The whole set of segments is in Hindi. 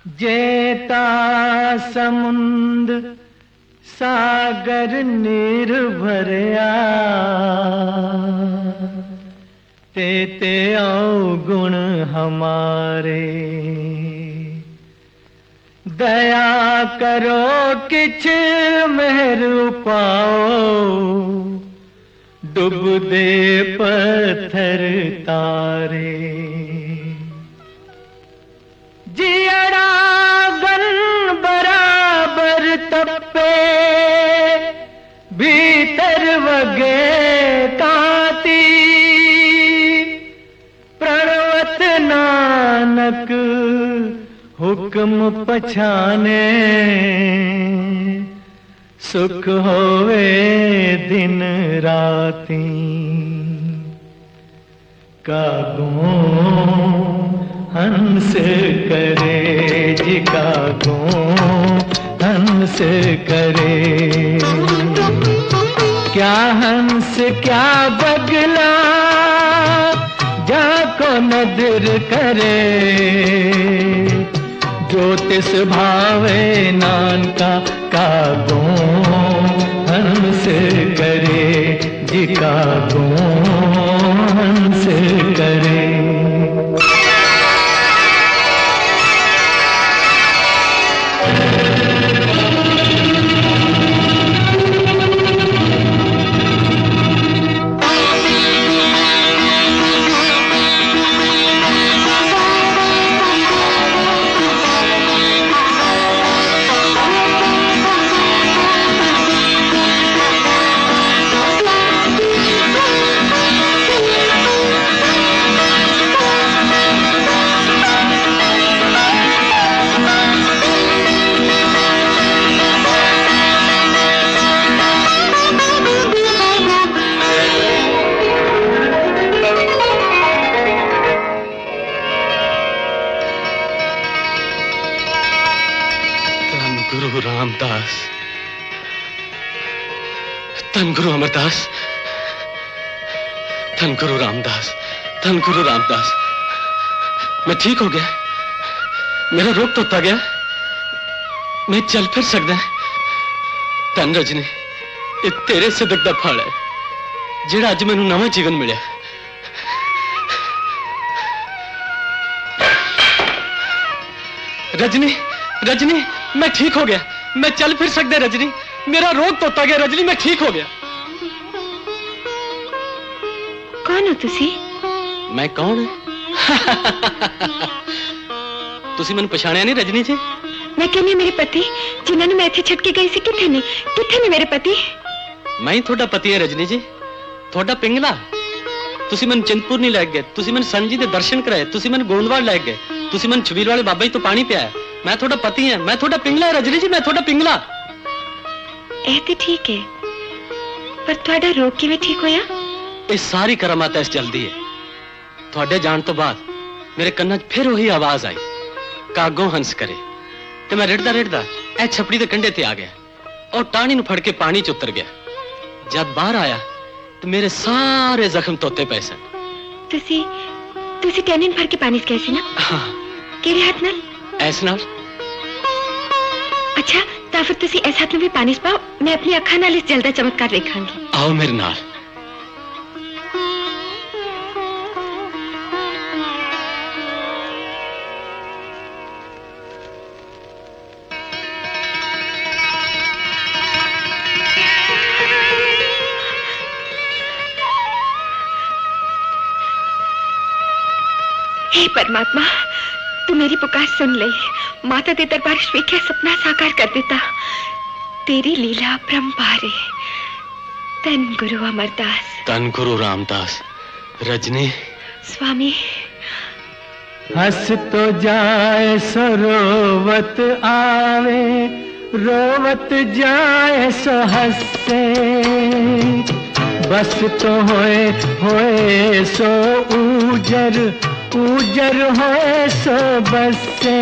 जेता समुंद सागर निर्भरया ते अवगुण हमारे। दया करो किछ मेहर पाओ डुब दे पत्थर तारे। जियड़ा गन बराबर तपे भीतर वगे ताती। प्रणवत नानक हुक्म पछाने सुख होवे दिन राती। कागों हंस करे जी कागों हंस करे। क्या हंस क्या बगला जाको नदर करे। ज्योतिष भावे नानका कागों हंस करे जी कागों हंस करे। गुरु रामदास, धन गुरु अमरदास, धन गुरु रामदास, धन गुरु रामदास। मैं ठीक हो गया, मेरा रोग तो उतर गया, मैं चल फिर सकदा। धन रजनी, ये तेरे सिदक दा फल है जेड़ा अज मैनू नवा जीवन मिलिया। रजनी, रजनी, मैं ठीक हो गया, मैं चल फिर सकदा। रजनी, मेरा रोग तो उतर गया। रजनी, मैं ठीक हो गया। कौन हो तुसी? मैं कौन तुसी मैनू पछाणिया नहीं रजनी जी? मैं कहनी मेरे पति जिन्होंने मैं इत्थे छड्ड के गई सी किथे ने मेरे पति? मैं ही थोड़ा पति है रजनी जी, थोड़ा पिंगला। तुसी मैनू चिंतपुर नहीं लै गए, तुसी मैनू संत जी दे दर्शन कराए, तुसी मैनू गोंदवाल लै गए, तुसी मैनू छबील वाले बाबा जी तो पानी पियाया। मैं थोड़ा पति है, मैं थोड़ा पिंगला है रजनी जी, मैं थोड़ा पिंगला। ए ते ठीक है, पर थोड़ा रोग किवें ठीक होया? ये सारी करामात इस चलदी है। थोड़े जान तो बाद मेरे कन्ना फिर वही आवाज आई, कागों हंस करे। ते मैं रिड़दा रिड़दा ए छपड़ी दे कंढे ते आ गया और टाणी नू फड़ के पानी च उतर गया। जब बाहर आया तो मेरे सारे जख्म तोते पे सन। तुसी टैनिन भर के पानी च गए सी ना? हाँ। केड़े हाथ नाल? ऐस नाल। अच्छा, तां फिर तुसी ऐस हाथ में भी पानी च पाओ, मैं अपनी अखां नाल इस जल दा चमत्कार वेखांगी। आओ मेरे नाल। हे परमात्मा, तू मेरी पुकार सुन ले। माता दे दरबार वेख्या सपना साकार कर देता। तेरी लीला परंपार है। धन गुरु अमरदास, धन गुरु रामदास। रजनी स्वामी। हंस तो जाए सो रोवत आवे, रोवत जाए सो हंसे। बस तो होए सो ऊजर, ऊजर होए सो बसे।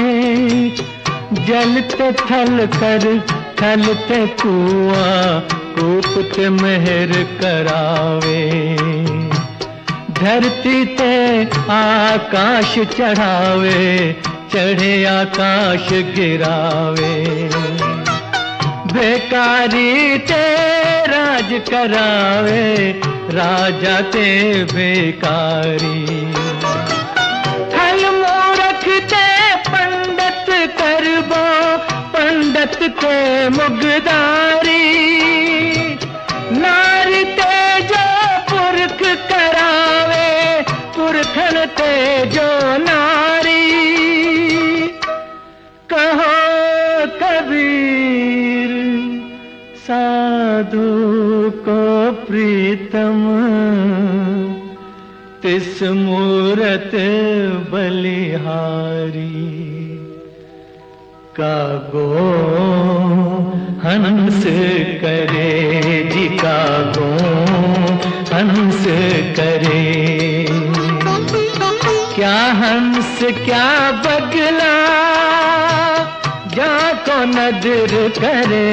जलते थल कर थलते कुआं, कूपते मेहर करावे। धरती ते आकाश चढ़ावे, चढ़े आकाश गिरावे। बेकारी ते राज करावे, राजा ते बेकारी। हल मूरख ते पंडित करबो, पंडित ते मुगदारी। नारी ते जो पुरख करावे, पुरखन ते जो नारी। कहो कबीर साधु को प्रीतम, तिस मूरत बलिहारी। कागो हंस करे जी, कागो हंस करे। क्या हंस क्या बगला, जाको नजर करे।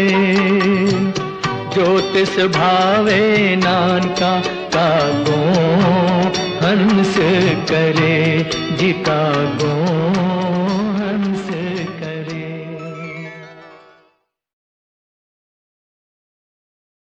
ज्योतिष भावे नानका, कागो हंस करे जी, कागो